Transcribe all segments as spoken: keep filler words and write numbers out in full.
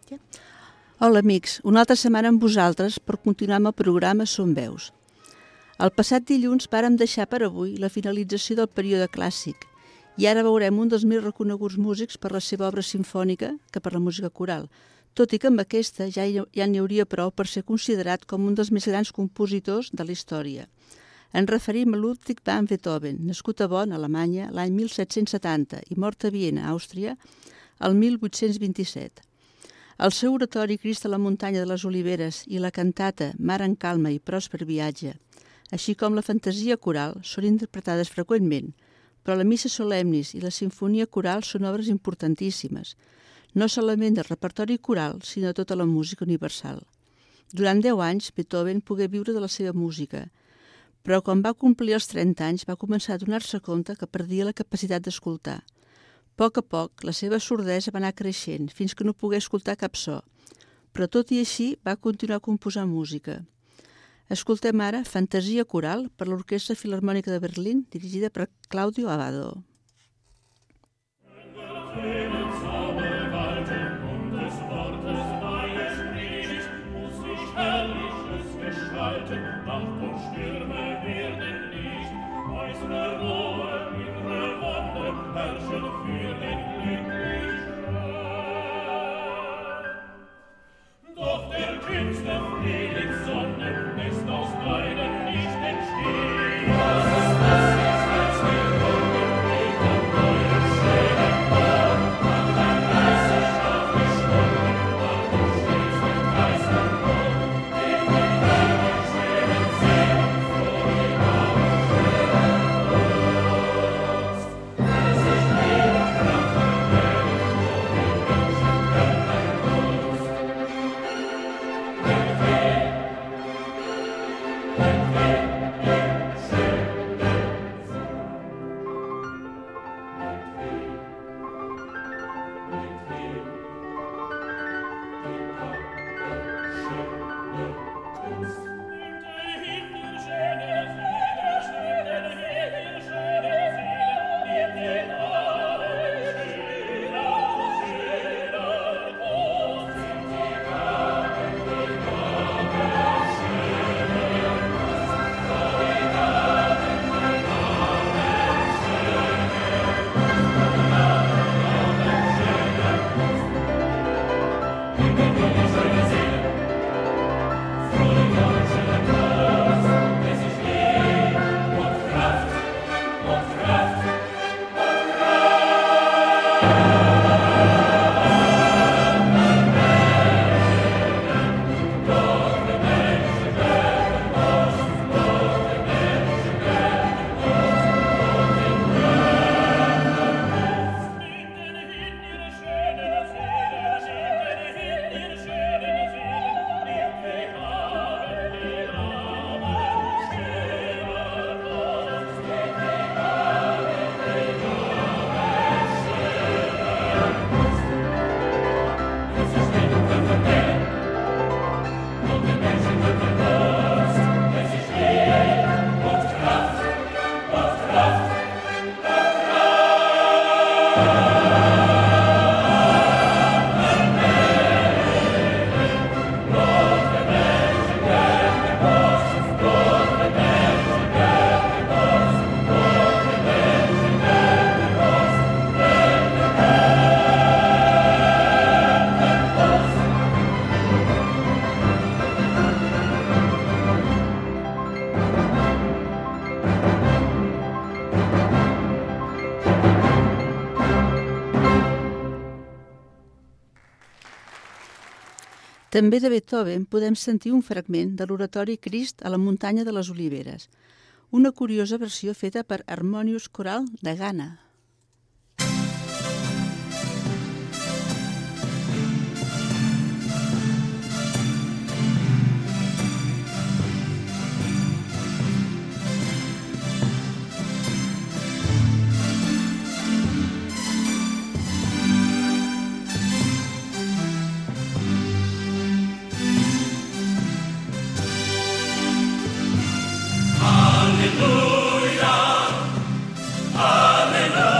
Hola amics, una altra setmana amb vosaltres per continuar amb el programa Som Veus. El passat dilluns vàrem deixar per avui la finalització del període clàssic i ara veurem un dels més reconeguts músics per la seva obra sinfònica que per la música coral, tot i que amb aquesta ja ja n'hi hauria prou per ser considerat com un dels més grans compositors de la història. Ens referim a Ludwig van Beethoven, nascut a Bonn, Alemanya, l'any mil set-cents setanta i mort a Viena, Àustria, el mil vuit-cents vint-i-set. El seu oratori Crist a la muntanya de les oliveres i la cantata Mar en calma i pròsper viatge, així com la fantasia coral, són interpretades freqüentment, però la missa solemnis i la sinfonia coral són obres importantíssimes, no solament del repertori coral, sinó de tota la música universal. Durant deu anys, Beethoven pogué viure de la seva música, però quan va complir els trenta anys va començar a donar-se compte que perdia la capacitat d'escoltar. A poc a poc, la seva sordesa va anar creixent, fins que no pogué escoltar cap so, però tot i així va continuar composant música. Escoltem ara Fantasia coral per l'Orquestra Filharmònica de Berlín, dirigida per Claudio Abbado. També de Beethoven podem sentir un fragment de l'oratori Crist a la muntanya de les oliveres, una curiosa versió feta per Harmonious Choral de Ghana. Alleluia, alleluia.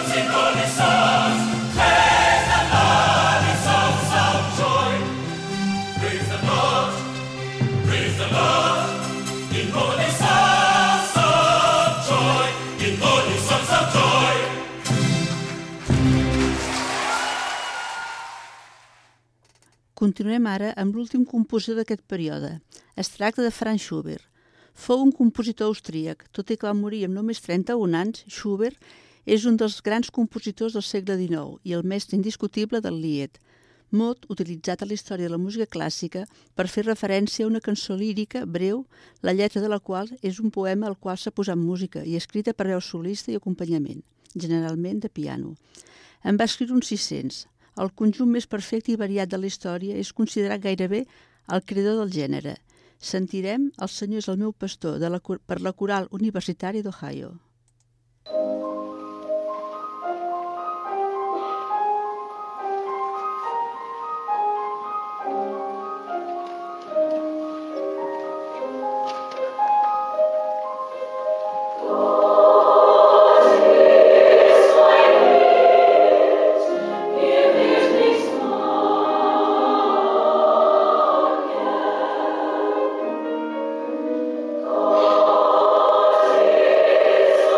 Continuem ara amb l'últim compositor d'aquest període. Es tracta de Franz Schubert. Fou un compositor austríac. Tot i que va morir amb només trenta-un anys, Schubert és un dels grans compositors del segle dinou i el mestre indiscutible del Lied, mot utilitzat a la història de la música clàssica per fer referència a una cançó lírica breu, la lletra de la qual és un poema al qual s'ha posat música i escrita per veu solista i acompanyament, generalment de piano. En va escriure uns sis-cents. El conjunt més perfecte i variat de la història és considerat gairebé el creador del gènere. Sentirem El Senyor és el meu pastor de la, per la Coral Universitària d'Ohio. Oh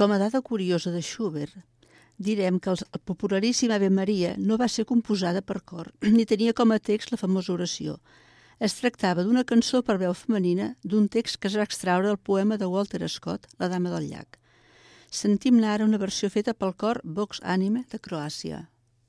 Com a dada curiosa de Schubert, direm que el popularíssim Ave Maria no va ser composada per cor, ni tenia com a text la famosa oració. Es tractava d'una cançó per veu femenina d'un text que es va extraure del poema de Walter Scott, La dama del llac. Sentim-ne ara una versió feta pel cor Vox Anime de Croàcia.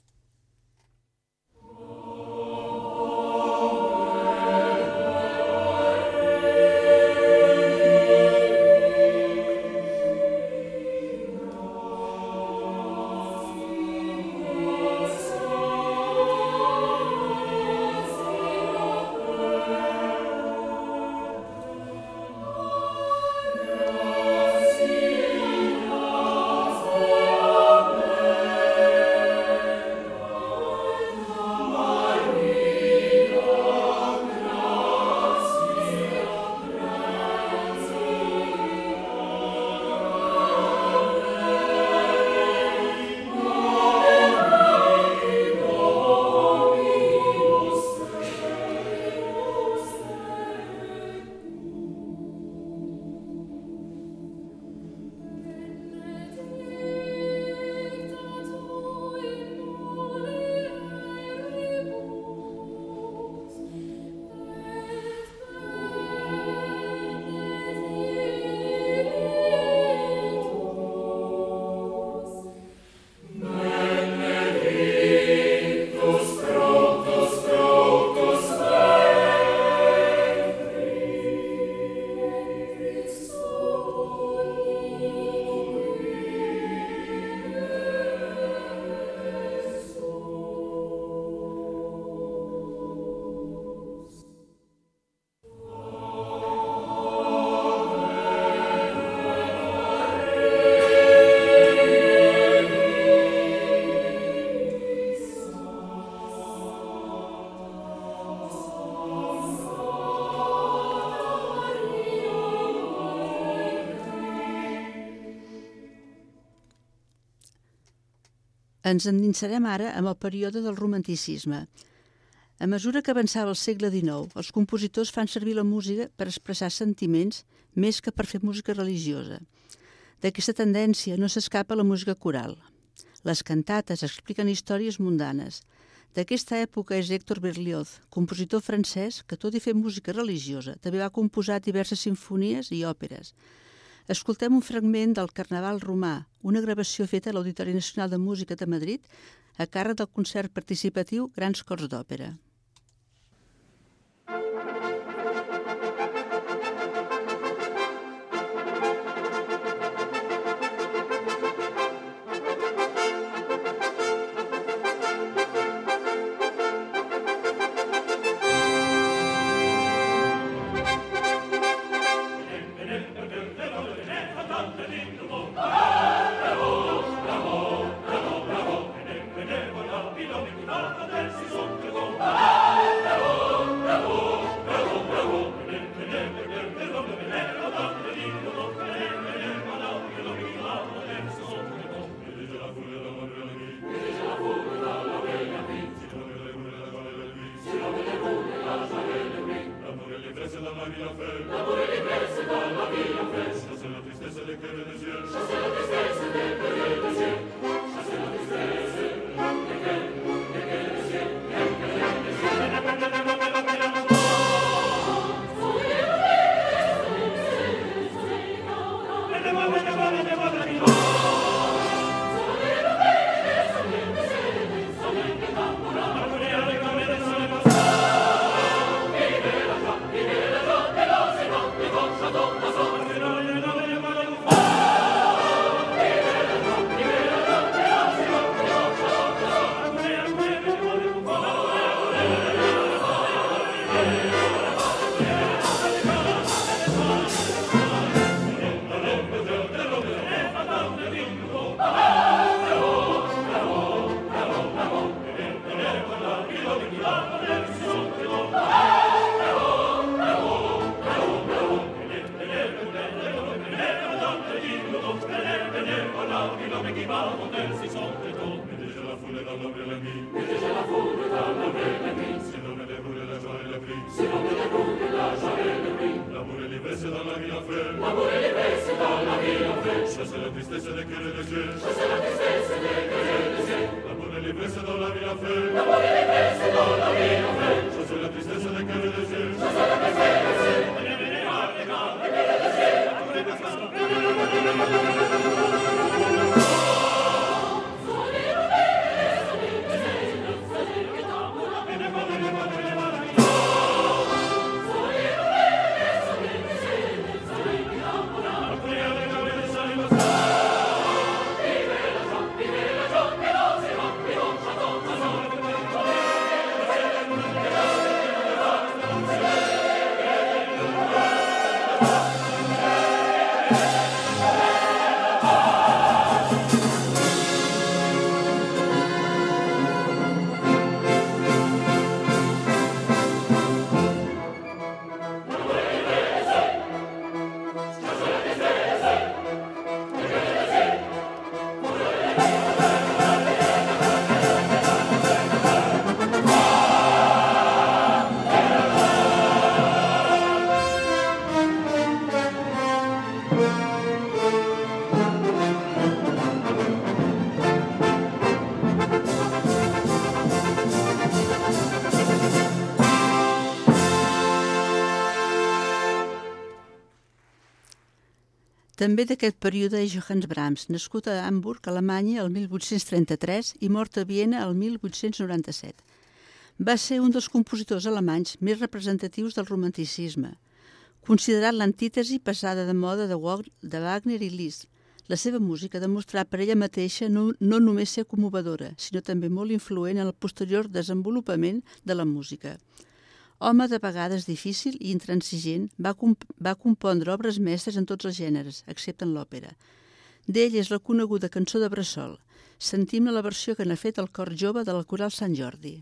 Ens endinsarem ara amb el període del romanticisme. A mesura que avançava el segle dinou, els compositors fan servir la música per expressar sentiments més que per fer música religiosa. D'aquesta tendència no s'escapa la música coral. Les cantates expliquen històries mundanes. D'aquesta època és Hector Berlioz, compositor francès que, tot i fer música religiosa, també va composar diverses simfonies i òperes. Escoltem un fragment del Carnaval romà, una gravació feta a l'Auditori Nacional de Música de Madrid a càrrec del concert participatiu Grans Cors d'Òpera. tristesse des cœurs de Dieu. Chasser la tristesse des cœurs de Dieu. L'amour et l'ivresse dans la vie à feu. L'amour et l'ivresse dans la vie à feu. Chasser la tristesse des cœurs de Dieu. Chasser la tristesse des cœurs de Dieu. També d'aquest període és Johannes Brahms, nascut a Hamburg, Alemanya, el mil vuit-cents trenta-tres i mort a Viena el mil vuit-cents noranta-set. Va ser un dels compositors alemanys més representatius del romanticisme, considerat l'antítesi passada de moda de Wagner i Liszt. La seva música ha demostrat per ella mateixa no, no només ser commovedora, sinó també molt influent en el posterior desenvolupament de la música. Home de vegades difícil i intransigent, va, comp va compondre obres mestres en tots els gèneres, excepte en l'òpera. D'ell és la coneguda cançó de Bressol. Sentim la versió que n'ha fet el cor jove de la Coral Sant Jordi.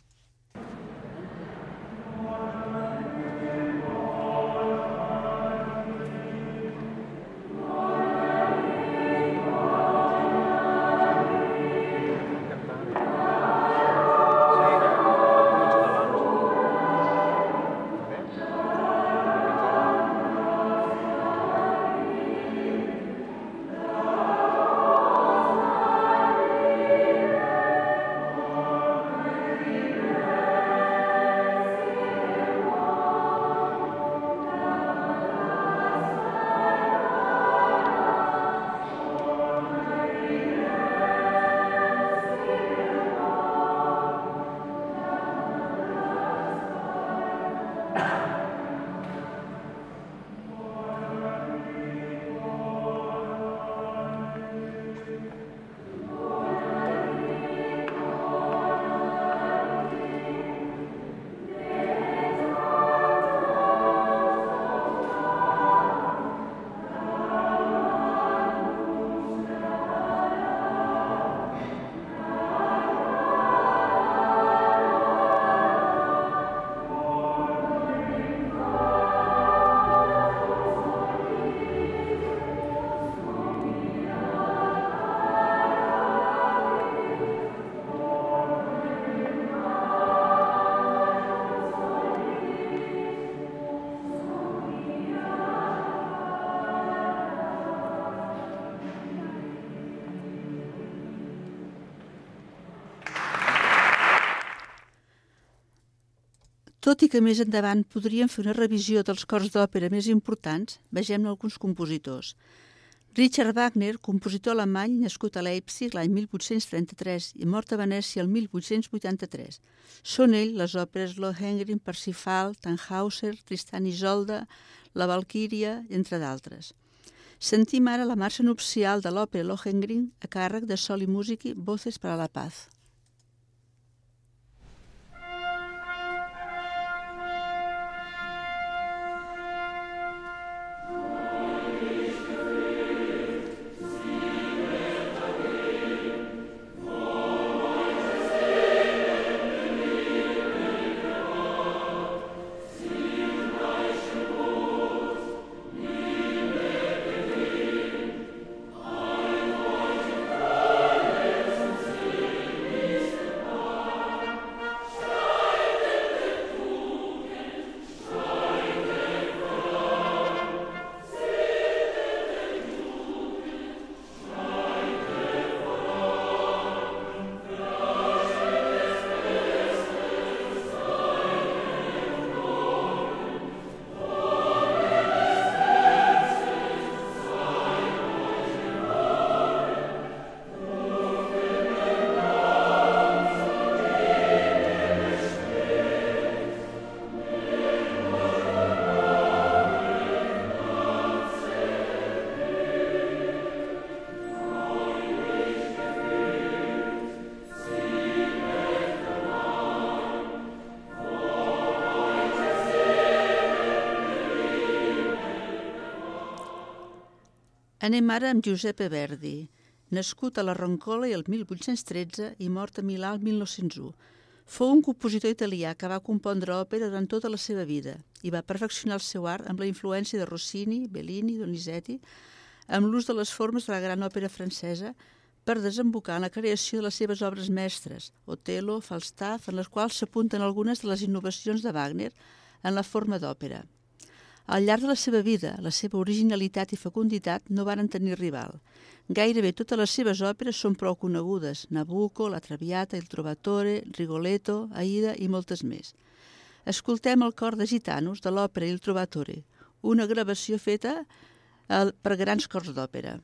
Tot i que més endavant podríem fer una revisió dels cors d'òpera més importants, vegem alguns compositors. Richard Wagner, compositor alemany, nascut a Leipzig l'any mil vuit-cents trenta-tres i mort a Venècia el mil vuit-cents vuitanta-tres. Són ell les òperes Lohengrin, Parsifal, Tannhäuser, Tristan i Isolde, La Valquíria, entre d'altres. Sentim ara la marxa nupcial de l'òpera Lohengrin a càrrec de Sol i Musici, Voces para la Paz. Thank you. Anem ara amb Giuseppe Verdi, nascut a la Roncola el mil vuit-cents tretze i mort a Milà el mil nou-cents u. Fou un compositor italià que va compondre òpera durant tota la seva vida i va perfeccionar el seu art amb la influència de Rossini, Bellini, Donizetti, amb l'ús de les formes de la gran òpera francesa per desembocar en la creació de les seves obres mestres, Otello, Falstaff, en les quals s'apunten algunes de les innovacions de Wagner en la forma d'òpera. Al llarg de la seva vida, la seva originalitat i fecunditat no varen tenir rival. Gairebé totes les seves òperes són prou conegudes: Nabucco, La Traviata, Il Trovatore, Rigoletto, Aida i moltes més. Escoltem el cor de gitanos de l'òpera Il Trovatore, una gravació feta per grans cors d'òpera.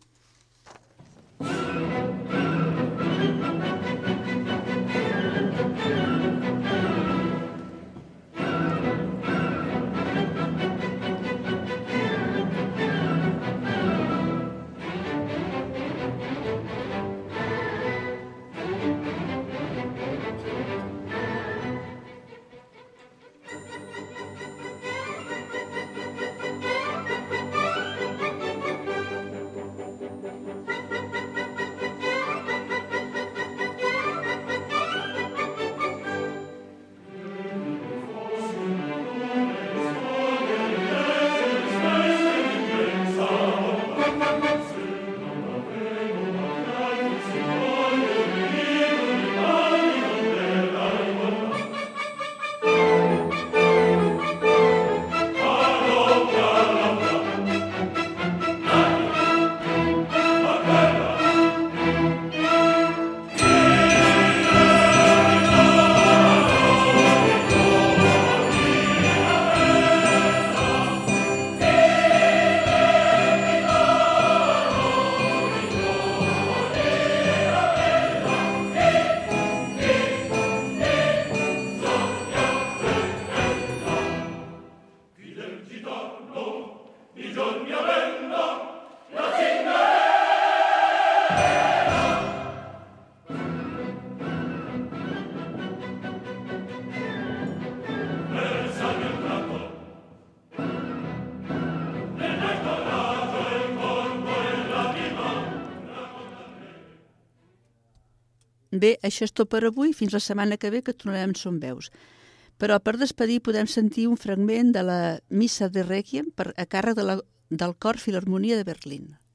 Bé, això és tot per avui. Fins la setmana que ve, que tornarem amb Som Veus. Però per despedir podem sentir un fragment de la Missa de Requiem per, a càrrec de la, del Cor Filharmonia de Berlín.